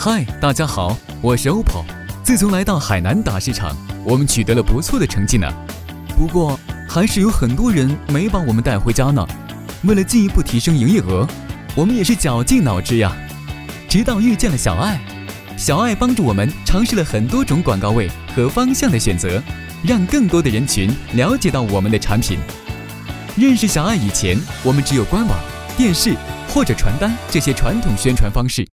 嗨，大家好，我是 OPPO。自从来到海南打市场，我们取得了不错的成绩呢。不过，还是有很多人没把我们带回家呢。为了进一步提升营业额，我们也是绞尽脑汁呀。直到遇见了小爱，小爱帮助我们尝试了很多种广告位和方向的选择，让更多的人群了解到我们的产品。认识小爱以前，我们只有官网、电视或者传单这些传统宣传方式。